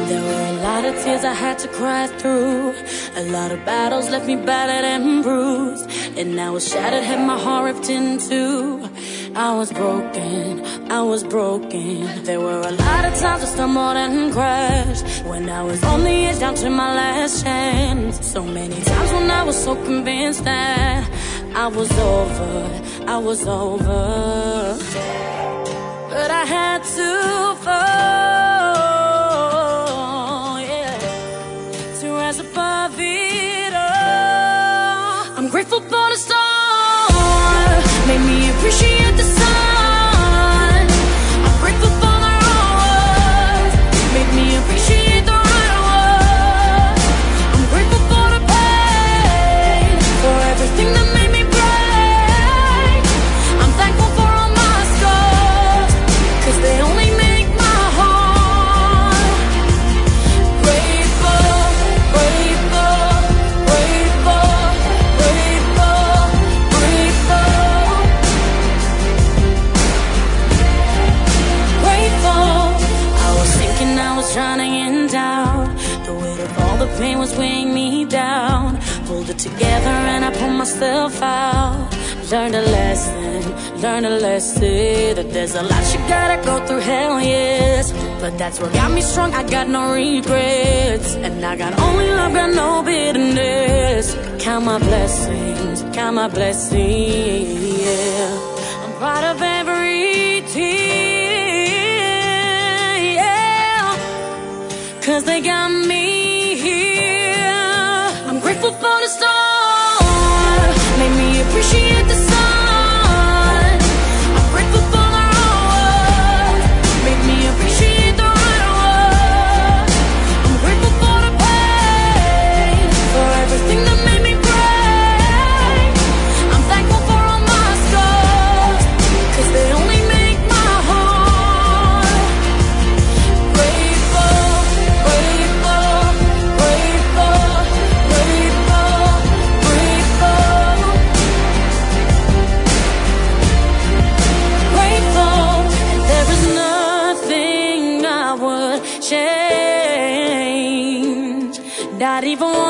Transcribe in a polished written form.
There were a lot of tears I had to cry through. A lot of battles left me battered and bruised. And I was shattered, had my heart ripped in two. I was broken, I was broken. There were a lot of times I stumbled and crashed, when I was on the edge down to my last chance. So many times when I was so convinced that I was over, I was over. But I had to fall, yeah, to rise above it all. I'm grateful for the storm, made me appreciate the sun. I'm grateful for the wrong, made me appreciate the right one. I'm grateful for the pain, for everything that made me brave. I'm thankful for all my scars, 'cause they only make my heart grateful, grateful, grateful, grateful, grateful, grateful. I was thinking I was drowning in doubt. The weight of all the pain was weighing me down. Pulled it together and I pulled myself out. Learned a lesson that there's a lot you gotta go through, hell yes. But that's what got me strong, I got no regrets. And I got only love, got no bitterness. Count my blessings, yeah. I'm proud of every tear, yeah, 'cause they got me here. I'm grateful for the storm, made me appreciate the sun. I'm grateful for the wrong, made me appreciate the right one. I'm grateful for the pain, for everything that made me brave. I'm thankful for all my scars, 'cause they only make my heart grateful, grateful, grateful, grateful, grateful, grateful. And there is nothing I would change, not even